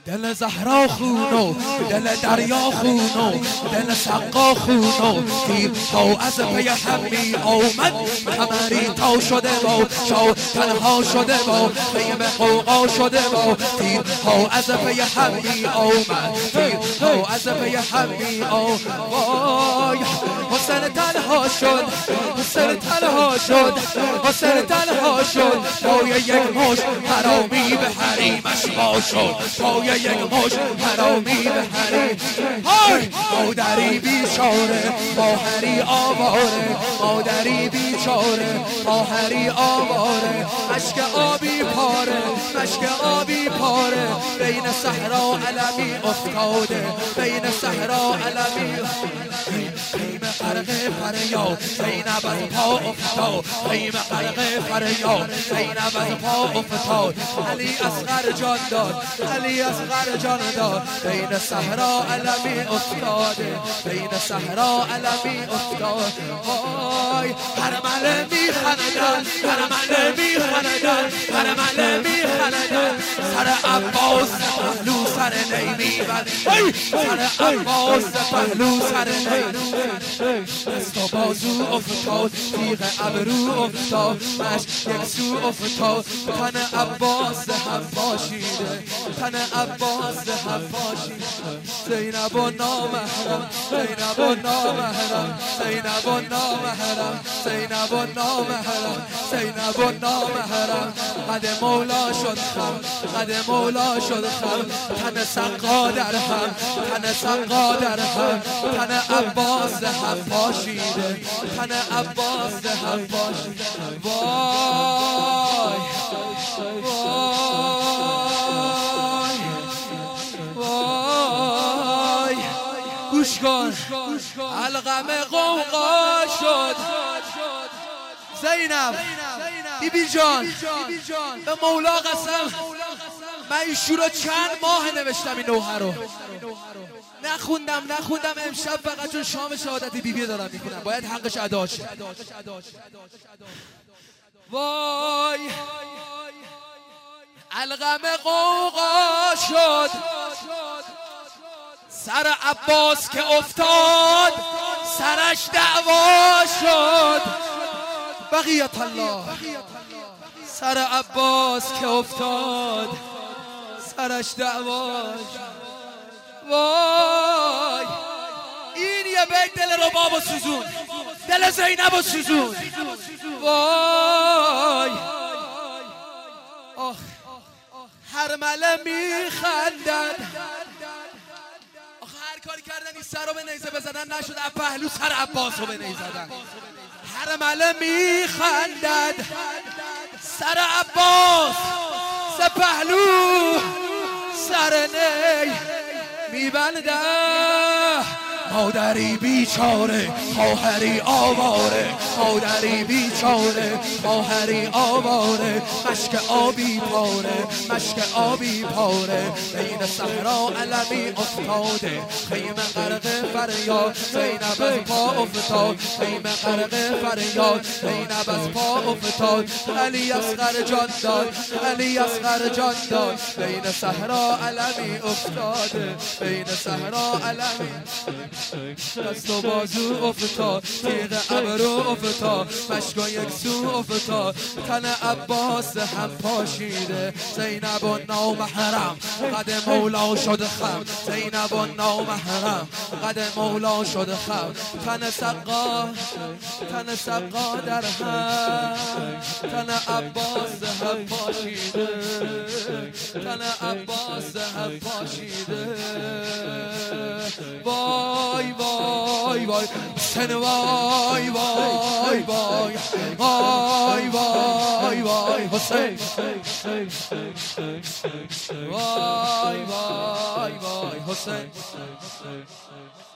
دل زهرا خونو دل دریا خونو دل سقا خونو تیرها از پی همی آمد کمری تا شده با شو تنها شده با خیم قوقا شده با تیرها از پی همی آمد تیرها از پی همی آمد حسین تنها شد حسین تنها شد حسین تنها شد پای یک مش حرامی به حریمش وا شد پای یک مش حرامی به حریم مادری بیچاره ماهری آواره مادری بیچاره ماهری آواره مشک آبی پاره مشک آبی پاره بین صحرا علمی افتاده بین صحرا علمی خیم غرق فریاد زینب از پا افتاد خیم غرق فریاد زینب از پا افتاد علی اصغر جان داد علی اصغر جان داد بین صحرا علمی افتاده بین صحرا علمی افتاد وای هر مله میخندن هر مله میخندن هر مله میخندن سر عباس پهلو سر نی میبرد سر عباس پهلو سر نی دست و بازو افتاد تیغ ابرو افتاد مش یک سو افتاد تن عباس هم پاشیده تن عباس هم پاشیده زینب و نامحرم زینب و نامحرم زینب و نامحرم زینب و نامحرم زینب و نامحرم قد مولا شد خم قد مولا شد خم تن سقا در هم تن سقا در هم تن عباس هم پاشیده تن عباس هم پاشیده وای وای گوش کن علقم قوقا شد زینب بیبی جان به مولا قسم من این شورا چند ماه نوشتم این نوحه رو نخوندم امشب فقط چون شام شهادت بیبی دارم میکنم باید حقش ادا شه وای علقم قوقا شد سر عباس که افتاد سرش دعوا شد بقیت الله سر عباس که افتاد سرش دعوا شد وای این یه بیت دل رباب و سوزون دل زینب و سوزون وای آخ هرمله میخندن آخه هر کاری کردن این سر رو به نیزه بزنن نشد از پهلو سر عباس رو به نیزه زدن هرمله میخندد سر عباس سر پهلو سر نی میبنده مادری بیچاره خواهری آواره مادری بیچاره خواهری آواره مشک آبی پاره مشک آبی پاره بین صحرا علمی افتاده خیم غرق فریاد زینب از پا افتاد خیم غرق فریاد زینب از پا افتاد علی اصغر جان داد علی اصغر جان داد بین صحرا علمی افتاده بین صحرا علمی دست و بازو افتاد تیغ ابرو افتاد مشک و یک سو افتاد تن عباس هم پاشیده زینب و نامحرم قد مولا شد خم زینب و نامحرم قد مولا شد خم تن سقا در هم تن عباس هم پاشیده تن عباس هم پاشیده وای وای وای سن وای وای وای وای وای وای حسین وای وای وای حسین